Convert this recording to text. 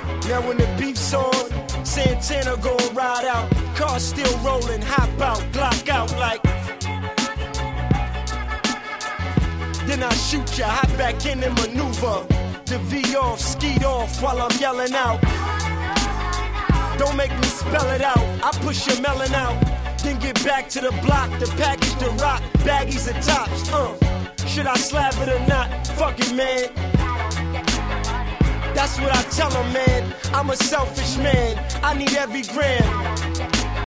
Now when the beef's on, Santana gon' ride out. Car still rolling, hop out, Glock out like. Then I shoot ya, hop back in and maneuver. The V off, skeet off while I'm yelling out. Don't make me spell it out, I push your melon out. Then get back to the block, the package, the rock, baggies and tops, Should I slap it or not? Fuck it, man. That's what I tell 'em, man. I'm a selfish man, I need every gram.